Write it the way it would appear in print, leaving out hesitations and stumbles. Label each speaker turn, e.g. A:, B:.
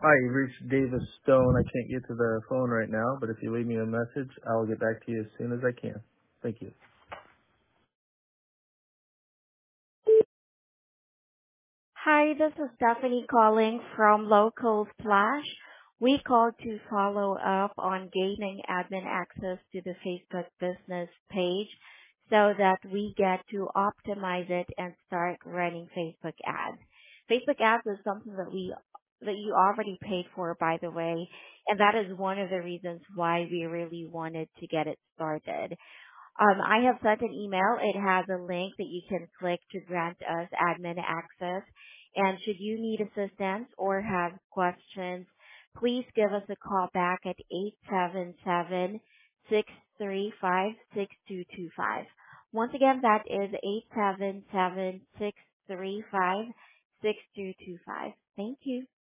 A: Hi, you reached Davis Stone. I can't get to the phone right now, but if you leave me a message, I'll get back to you as soon as I can. Thank you.
B: Hi, this is Stephanie calling from Local Splash. We called to follow up on gaining admin access to the Facebook business page so that we get to optimize it and start running Facebook ads. Facebook ads is something that you already paid for, by the way, and that is one of the reasons why we really wanted to get it started. I have sent an email. It has a link that you can click to grant us admin access. And should you need assistance or have questions, please give us a call back at 877-635-6225. Once again, that is 877-635-6225. Thank you.